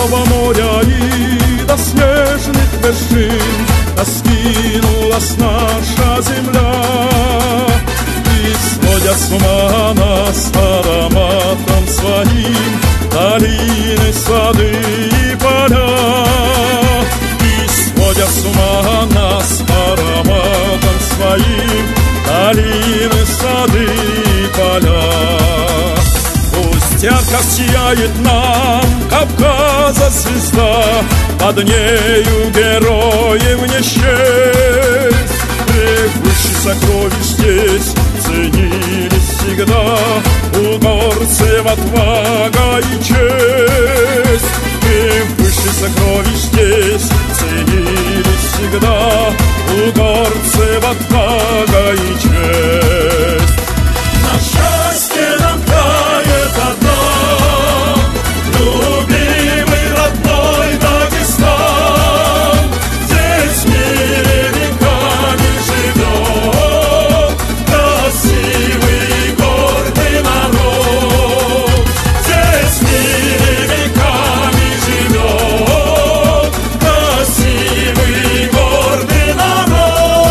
Белого моря и до снежных вершин раскинулась наша земля, и сводят с ума нас ароматом своим долины, сады и поля, и сводят с ума нас ароматом своим долины, сады и поля. Пусть ярко сияет нам Кавказа звезда, под нею героев не счесть. Превыше сокровищ здесь ценились всегда угорцев отвага и честь. Превыше сокровищ здесь ценились всегда угорцев отвага и честь. На счастье нам тает одно, любимый родной Дагестан. Здесь в мире веками живет красивый и гордый народ. Здесь в мире веками живет красивый и гордый народ.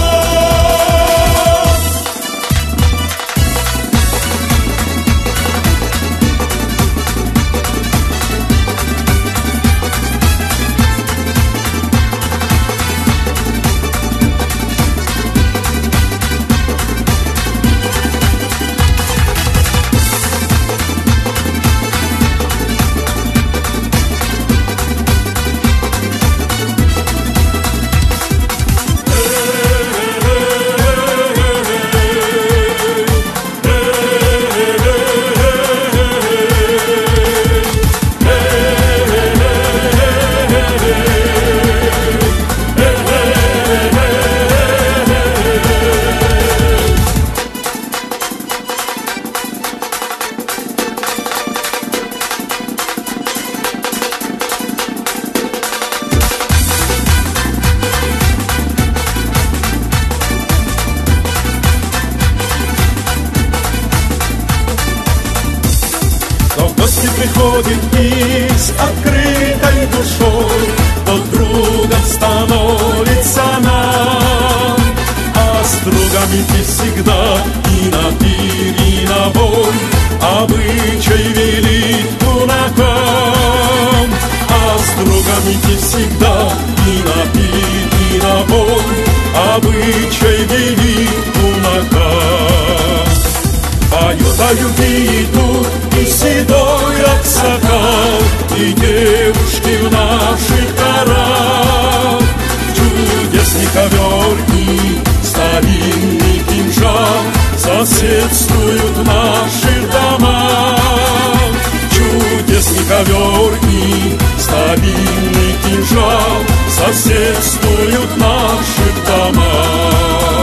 Кто в гости приходит и с открытой душой тот другом становится нам. А с другом идти всегда и на пир, и на бой обычай велит кунакам. А с другом идти всегда и на пир, и на бой обычай велит кунакам. Поют о любви идут и седой аксакал, и девушки в наших горах. Чудесный ковер и старинный кинжал соседствуют в наших домах. Чудесный ковер и старинный кинжал соседствуют в наших домах.